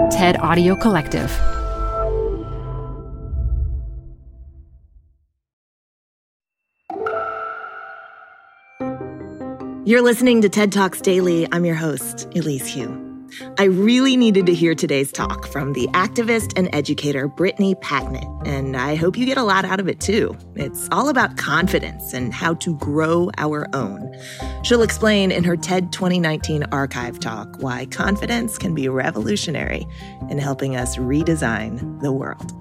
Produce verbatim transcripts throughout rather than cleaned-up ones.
TED Audio Collective. You're listening to TED Talks Daily. I'm your host, Elise Hu. I really needed to hear today's talk from the activist and educator Brittany Packnett, and I hope you get a lot out of it too. It's all about confidence and how to grow our own. She'll explain in her TED twenty nineteen archive talk why confidence can be revolutionary in helping us redesign the world.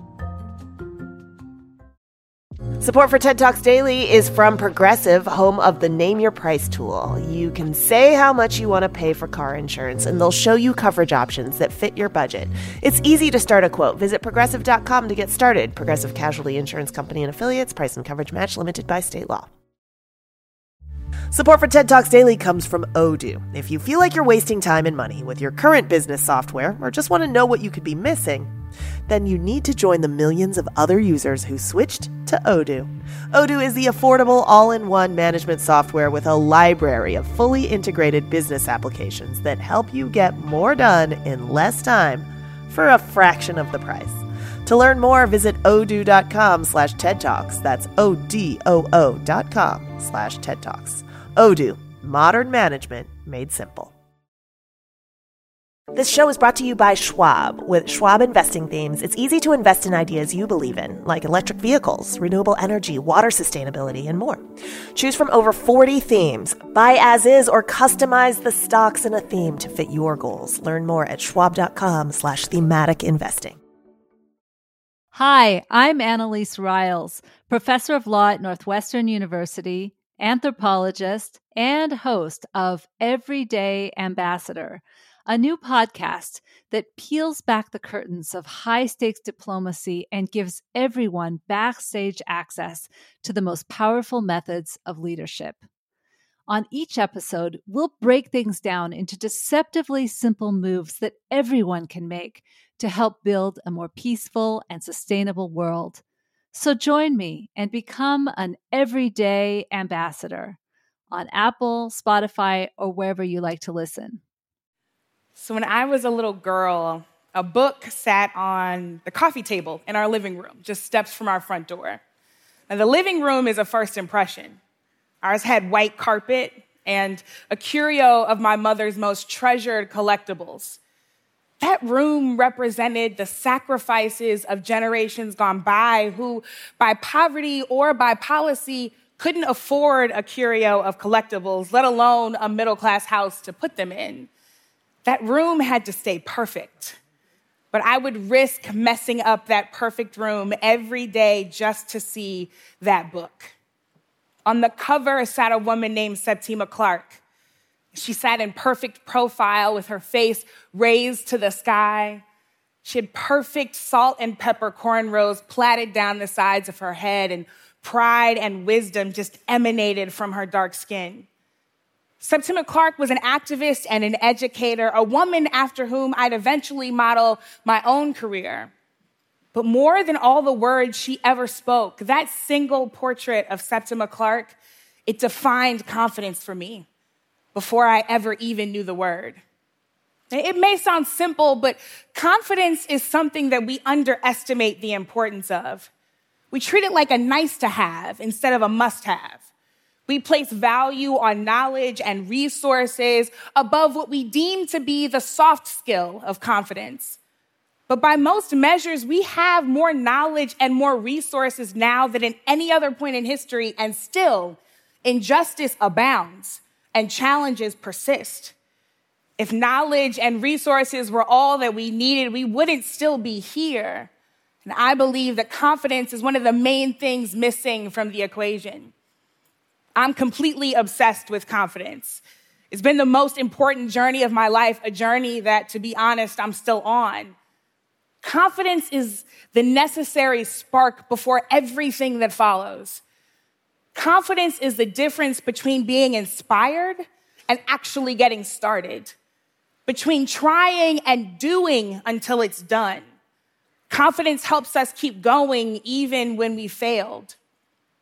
Support for TED Talks Daily is from Progressive, home of the Name Your Price tool. You can say how much you want to pay for car insurance, and they'll show you coverage options that fit your budget. It's easy to start a quote. Visit progressive dot com to get started. Progressive Casualty Insurance Company and Affiliates. Price and coverage match limited by state law. Support for TED Talks Daily comes from Odoo. If you feel like you're wasting time and money with your current business software, or just want to know what you could be missing, then you need to join the millions of other users who switched to Odoo. Odoo is the affordable all-in-one management software with a library of fully integrated business applications that help you get more done in less time for a fraction of the price. To learn more, visit odoo.com slash TED Talks. That's O-D-O-O dot com slash TED Talks. Odoo, modern management made simple. This show is brought to you by Schwab. With Schwab Investing Themes, it's easy to invest in ideas you believe in, like electric vehicles, renewable energy, water sustainability, and more. Choose from over forty themes. Buy as is or customize the stocks in a theme to fit your goals. Learn more at schwab.com slash thematic investing. Hi, I'm Annalise Riles, professor of law at Northwestern University, anthropologist, and host of Everyday Ambassador, a new podcast that peels back the curtains of high-stakes diplomacy and gives everyone backstage access to the most powerful methods of leadership. On each episode, we'll break things down into deceptively simple moves that everyone can make to help build a more peaceful and sustainable world. So join me and become an Everyday Ambassador on Apple, Spotify, or wherever you like to listen. So when I was a little girl, a book sat on the coffee table in our living room, just steps from our front door. Now, the living room is a first impression. Ours had white carpet and a curio of my mother's most treasured collectibles. That room represented the sacrifices of generations gone by who, by poverty or by policy, couldn't afford a curio of collectibles, let alone a middle-class house to put them in. That room had to stay perfect, but I would risk messing up that perfect room every day just to see that book. On the cover sat a woman named Septima Clark. She sat in perfect profile with her face raised to the sky. She had perfect salt and pepper cornrows plaited down the sides of her head, and pride and wisdom just emanated from her dark skin. Septima Clark was an activist and an educator, a woman after whom I'd eventually model my own career. But more than all the words she ever spoke, that single portrait of Septima Clark, it defined confidence for me before I ever even knew the word. It may sound simple, but confidence is something that we underestimate the importance of. We treat it like a nice to have instead of a must have. We place value on knowledge and resources above what we deem to be the soft skill of confidence. But by most measures, we have more knowledge and more resources now than at any other point in history, and still, injustice abounds and challenges persist. If knowledge and resources were all that we needed, we wouldn't still be here. And I believe that confidence is one of the main things missing from the equation. I'm completely obsessed with confidence. It's been the most important journey of my life, a journey that, to be honest, I'm still on. Confidence is the necessary spark before everything that follows. Confidence is the difference between being inspired and actually getting started, between trying and doing until it's done. Confidence helps us keep going even when we failed.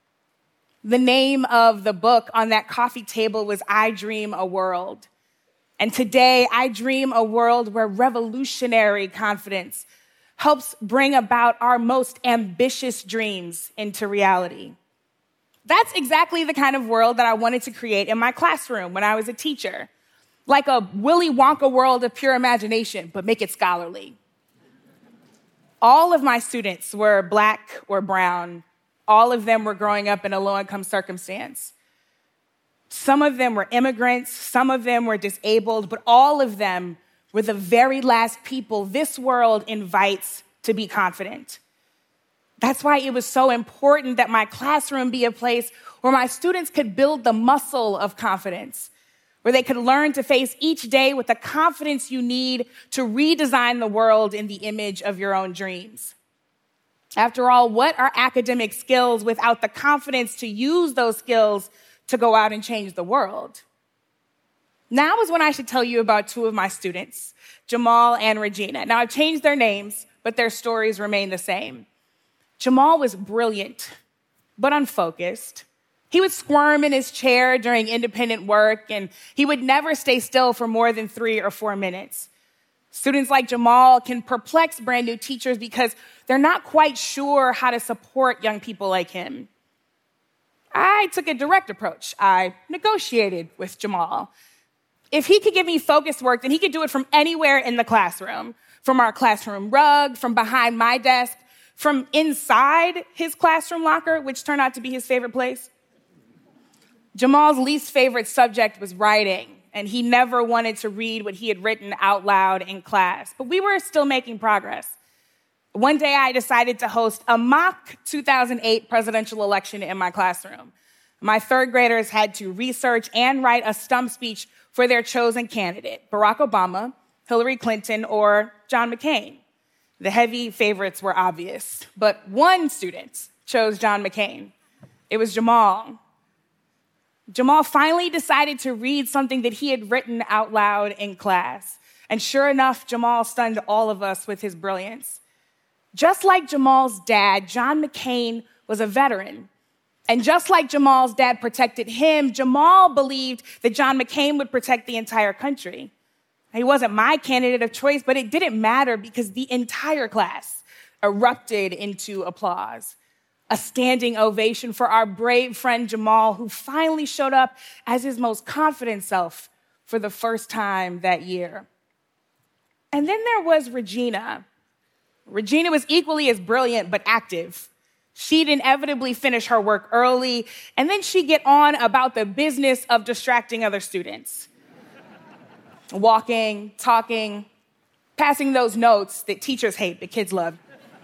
The name of the book on that coffee table was I Dream a World. And today, I dream a world where revolutionary confidence helps bring about our most ambitious dreams into reality. That's exactly the kind of world that I wanted to create in my classroom when I was a teacher. Like a Willy Wonka world of pure imagination, but make it scholarly. All of my students were Black or brown. All of them were growing up in a low-income circumstance. Some of them were immigrants, some of them were disabled, but all of them were the very last people this world invites to be confident. That's why it was so important that my classroom be a place where my students could build the muscle of confidence, where they could learn to face each day with the confidence you need to redesign the world in the image of your own dreams. After all, what are academic skills without the confidence to use those skills to go out and change the world? Now is when I should tell you about two of my students, Jamal and Regina. Now, I've changed their names, but their stories remain the same. Jamal was brilliant, but unfocused. He would squirm in his chair during independent work, and he would never stay still for more than three or four minutes. Students like Jamal can perplex brand new teachers because they're not quite sure how to support young people like him. I took a direct approach. I negotiated with Jamal. If he could give me focused work, then he could do it from anywhere in the classroom, from our classroom rug, from behind my desk, from inside his classroom locker, which turned out to be his favorite place. Jamal's least favorite subject was writing, and he never wanted to read what he had written out loud in class. But we were still making progress. One day, I decided to host a mock two thousand eight presidential election in my classroom. My third graders had to research and write a stump speech for their chosen candidate, Barack Obama, Hillary Clinton, or John McCain. The heavy favorites were obvious, but one student chose John McCain. It was Jamal. Jamal finally decided to read something that he had written out loud in class. And sure enough, Jamal stunned all of us with his brilliance. Just like Jamal's dad, John McCain was a veteran. And just like Jamal's dad protected him, Jamal believed that John McCain would protect the entire country. He wasn't my candidate of choice, but it didn't matter because the entire class erupted into applause. A standing ovation for our brave friend Jamal, who finally showed up as his most confident self for the first time that year. And then there was Regina. Regina was equally as brilliant, but active. She'd inevitably finish her work early, and then she'd get on about the business of distracting other students. Walking, talking, passing those notes that teachers hate but kids love.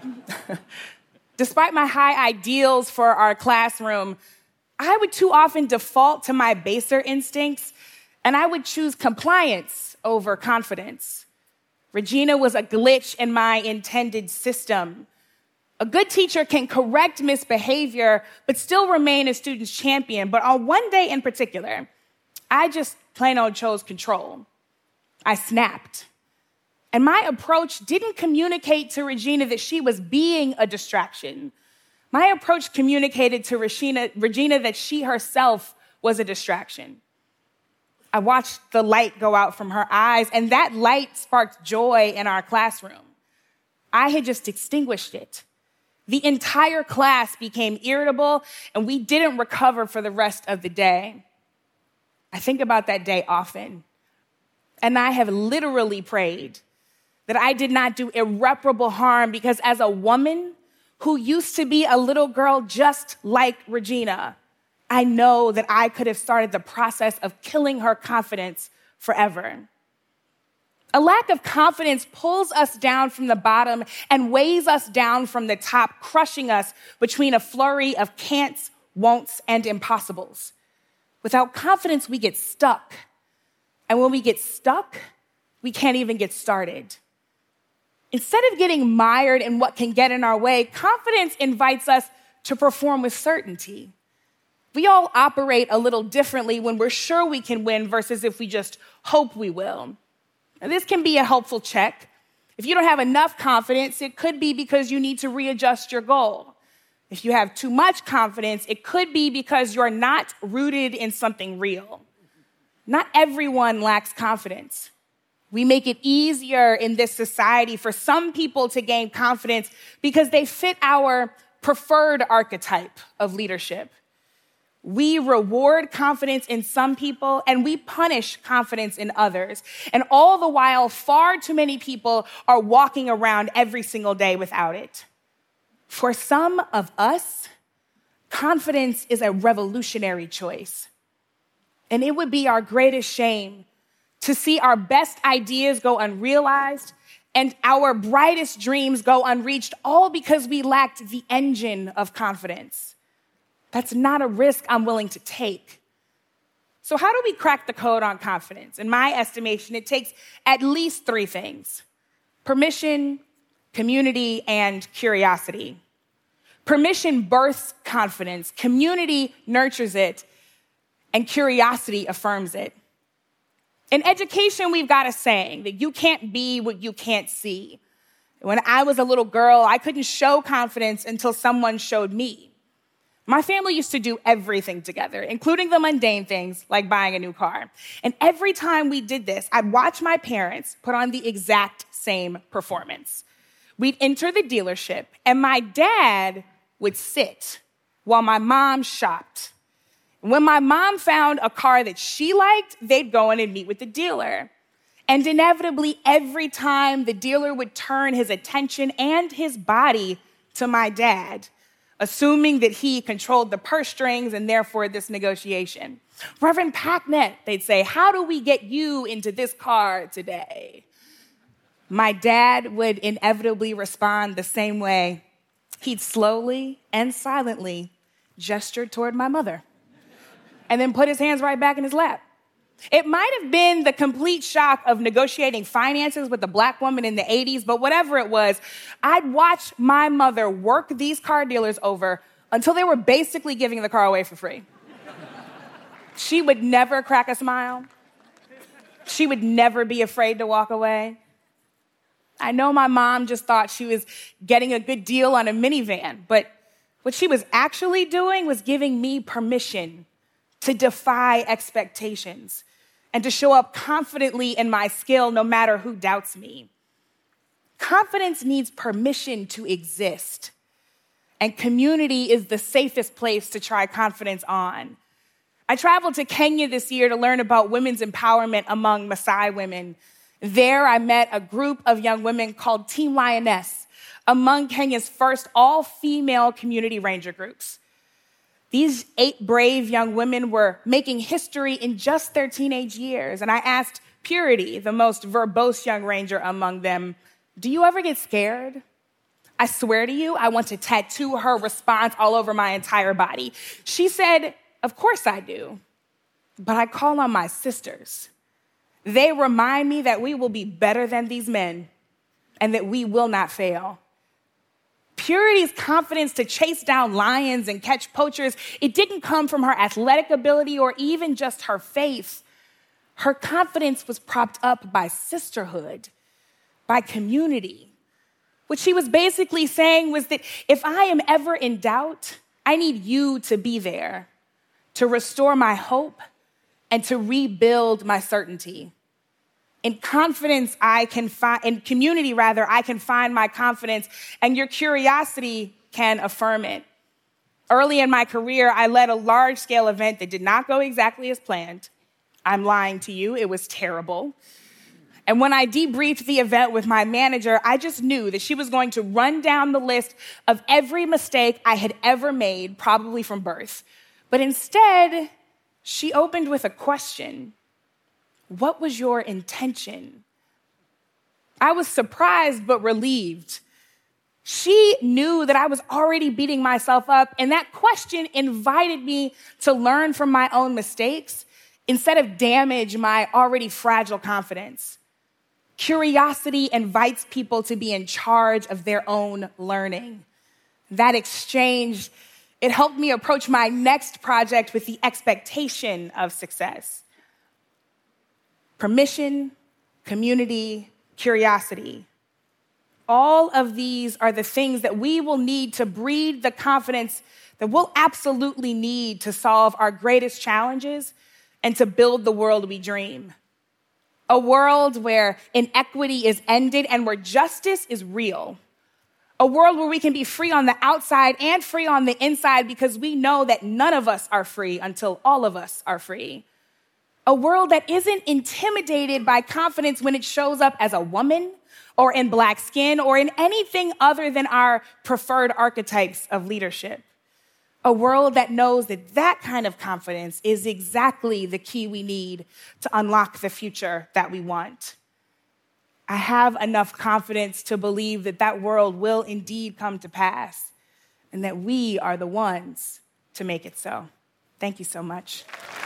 Despite my high ideals for our classroom, I would too often default to my baser instincts, and I would choose compliance over confidence. Regina was a glitch in my intended system. A good teacher can correct misbehavior, but still remain a student's champion. But on one day in particular, I just plain old chose control. I snapped. And my approach didn't communicate to Regina that she was being a distraction. My approach communicated to Regina, Regina that she herself was a distraction. I watched the light go out from her eyes, and that light sparked joy in our classroom. I had just extinguished it. The entire class became irritable, and we didn't recover for the rest of the day. I think about that day often, and I have literally prayed that I did not do irreparable harm, because as a woman who used to be a little girl just like Regina, I know that I could have started the process of killing her confidence forever. A lack of confidence pulls us down from the bottom and weighs us down from the top, crushing us between a flurry of can'ts, won'ts, and impossibles. Without confidence, we get stuck. And when we get stuck, we can't even get started. Instead of getting mired in what can get in our way, confidence invites us to perform with certainty. We all operate a little differently when we're sure we can win versus if we just hope we will. Now, this can be a helpful check. If you don't have enough confidence, it could be because you need to readjust your goal. If you have too much confidence, it could be because you're not rooted in something real. Not everyone lacks confidence. We make it easier in this society for some people to gain confidence because they fit our preferred archetype of leadership. We reward confidence in some people and we punish confidence in others. And all the while, far too many people are walking around every single day without it. For some of us, confidence is a revolutionary choice. And it would be our greatest shame to see our best ideas go unrealized and our brightest dreams go unreached, all because we lacked the engine of confidence. That's not a risk I'm willing to take. So how do we crack the code on confidence? In my estimation, it takes at least three things: permission, community, and curiosity. Permission births confidence, community nurtures it, and curiosity affirms it. In education, we've got a saying that you can't be what you can't see. When I was a little girl, I couldn't show confidence until someone showed me. My family used to do everything together, including the mundane things like buying a new car. And every time we did this, I'd watch my parents put on the exact same performance. We'd enter the dealership, and my dad would sit while my mom shopped. When my mom found a car that she liked, they'd go in and meet with the dealer. And inevitably, every time the dealer would turn his attention and his body to my dad, assuming that he controlled the purse strings and therefore this negotiation. "Reverend Packnett," they'd say, "how do we get you into this car today?" My dad would inevitably respond the same way. He'd slowly and silently gesture toward my mother and then put his hands right back in his lap. It might have been the complete shock of negotiating finances with a black woman in the eighties, but whatever it was, I'd watch my mother work these car dealers over until they were basically giving the car away for free. She would never crack a smile. She would never be afraid to walk away. I know my mom just thought she was getting a good deal on a minivan, but what she was actually doing was giving me permission to defy expectations and to show up confidently in my skill no matter who doubts me. Confidence needs permission to exist, and community is the safest place to try confidence on. I traveled to Kenya this year to learn about women's empowerment among Maasai women. There, I met a group of young women called Team Lioness, among Kenya's first all-female community ranger groups. These eight brave young women were making history in just their teenage years, and I asked Purity, the most verbose young ranger among them, "Do you ever get scared?" I swear to you, I want to tattoo her response all over my entire body. She said, "Of course I do, but I call on my sisters. They remind me that we will be better than these men and that we will not fail." Purity's confidence to chase down lions and catch poachers, it didn't come from her athletic ability or even just her faith. Her confidence was propped up by sisterhood, by community. What she was basically saying was that if I am ever in doubt, I need you to be there to restore my hope and to rebuild my certainty. In confidence, I can find, in community rather, I can find my confidence, and your curiosity can affirm it. Early in my career, I led a large-scale event that did not go exactly as planned. I'm lying to you, it was terrible. And when I debriefed the event with my manager, I just knew that she was going to run down the list of every mistake I had ever made, probably from birth. But instead, she opened with a question. "What was your intention?" I was surprised but relieved. She knew that I was already beating myself up, and that question invited me to learn from my own mistakes instead of damage my already fragile confidence. Curiosity invites people to be in charge of their own learning. That exchange, it helped me approach my next project with the expectation of success. Permission, community, curiosity. All of these are the things that we will need to breed the confidence that we'll absolutely need to solve our greatest challenges and to build the world we dream. A world where inequity is ended and where justice is real. A world where we can be free on the outside and free on the inside because we know that none of us are free until all of us are free. A world that isn't intimidated by confidence when it shows up as a woman or in black skin or in anything other than our preferred archetypes of leadership. A world that knows that that kind of confidence is exactly the key we need to unlock the future that we want. I have enough confidence to believe that that world will indeed come to pass and that we are the ones to make it so. Thank you so much.